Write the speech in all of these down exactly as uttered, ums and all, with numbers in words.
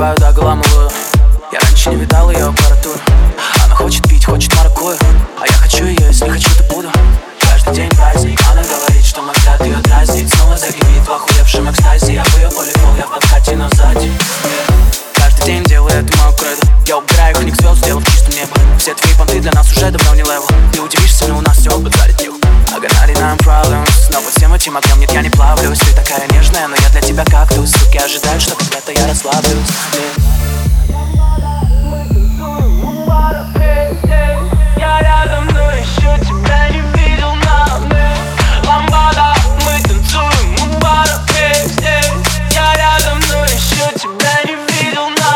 сбиваю, да, голамурую. Я раньше не видал ее аппаратуру. Она хочет пить, хочет маракую, а я хочу ее, если хочу, то буду. Каждый день праздник, она говорит, что мой взгляд ее дразнит. Снова загремит в охуевшем экстазе. Я в ее полифол, я в подкате, но сзади. Каждый день делаю это мою кредо. Я убираю их звезд, сделав чистым небо. Все твои понты для нас уже давно не левел. Ты удивишься, но у нас все залетел. I got ninety-nine problems, но под всем этим огнем нет, я не плавлюсь. Ты такая нежная, но я для тебя кактус. Суки ожидают, что когда-то я расслаблюсь. Я рядом, но еще тебя не видел на мне. Ламбада, мы танцуем у бара везде. Я рядом, но еще тебя не видел на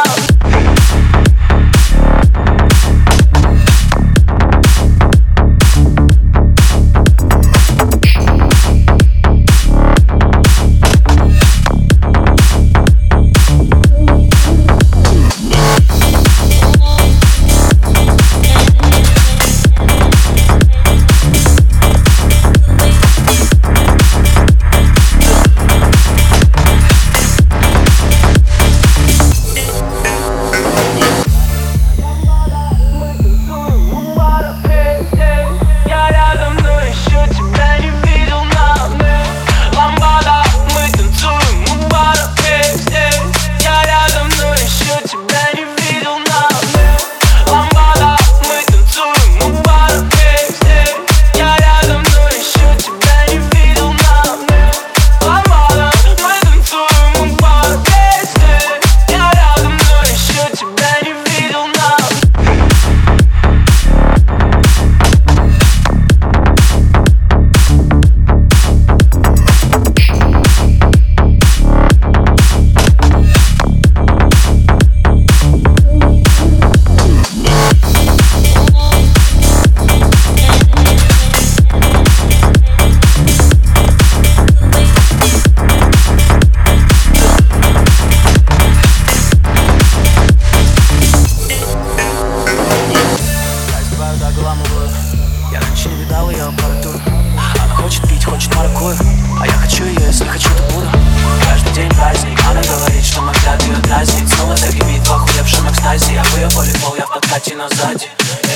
Я раньше не видал ее аппаратуру. Она хочет пить, хочет маракую, а я хочу ее, если хочу, то буду. Каждый день праздник, она говорит, что мой взгляд ее дразнит. Снова загремит в охуевшем экстазе. Я в ее полифол, я в подкате, но сзади.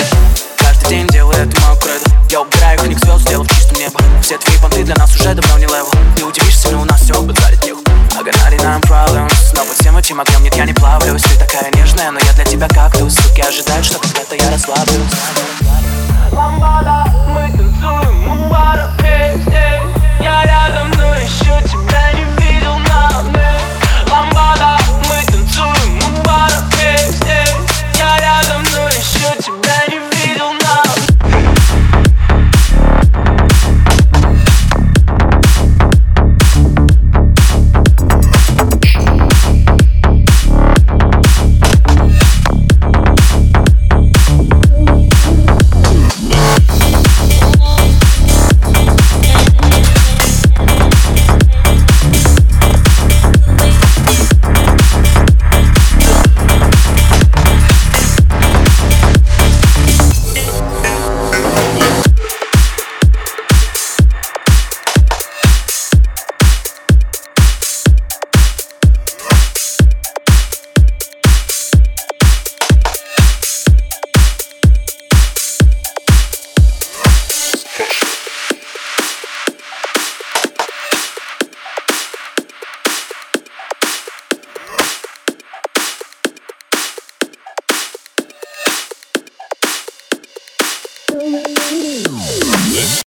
Каждый день делаю это мою кредо. Я убираю их звезд, сделав чистым небо. Все твои понты для нас уже давно не левел. Ты удивишься, но у нас все залетел. I got ninety-nine problems, но под всем этим огнем нет, я не плавлюсь. Ты такая нежная, но я для тебя кактус. Суки ожидают, что когда-то я расслаблюсь. Ламбада, мы танцуем у бара везде. Я рядом, но еще тебя не видел на мне. Ламбада, мы танцуем у бара везде. Я рядом, но еще тебя не видел на